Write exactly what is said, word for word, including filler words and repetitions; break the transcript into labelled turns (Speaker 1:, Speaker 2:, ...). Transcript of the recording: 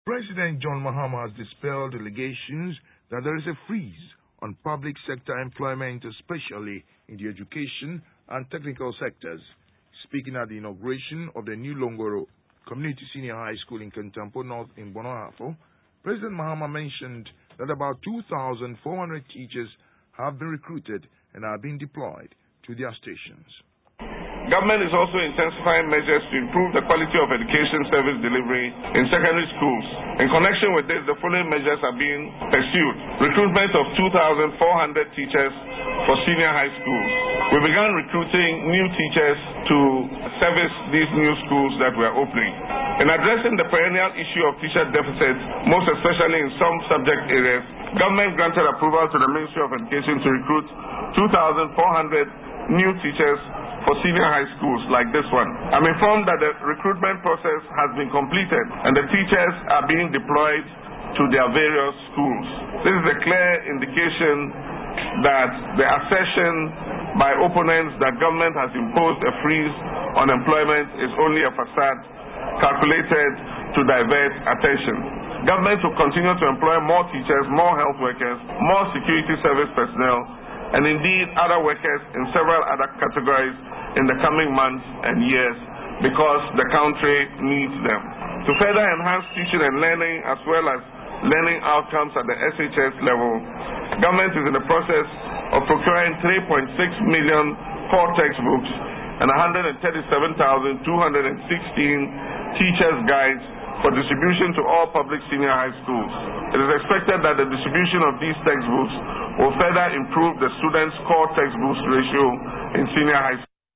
Speaker 1: President John Mahama has dispelled allegations that there is a freeze on public sector employment, especially in the education and technical sectors. Speaking at the inauguration of the new Longoro Community Senior High School in Kentampo North in Bonohafo, President Mahama mentioned that about two thousand four hundred teachers have been recruited and are being deployed to their stations.
Speaker 2: Government is also intensifying measures to improve the quality of education service delivery in secondary schools. In connection with this, the following measures are being pursued. Recruitment of two thousand four hundred teachers for senior high schools. We began recruiting new teachers to service these new schools that we are opening. In addressing the perennial issue of teacher deficit, most especially in some subject areas, government granted approval to the Ministry of Education to recruit two thousand four hundred new teachers for senior high schools like this one. I'm informed that the recruitment process has been completed and the teachers are being deployed to their various schools. This is a clear indication that the assertion by opponents that government has imposed a freeze on employment is only a facade calculated to divert attention. Government will continue to employ more teachers, more health workers, more security service personnel, and indeed other workers in several other categories in the coming months and years because the country needs them. To further enhance teaching and learning as well as learning outcomes at the S H S level, government is in the process of procuring three point six million core textbooks and one hundred thirty-seven thousand two hundred sixteen teachers' guides for distribution to all public senior high schools. It is expected that the distribution of these textbooks will further improve the students' core textbooks ratio in senior high schools.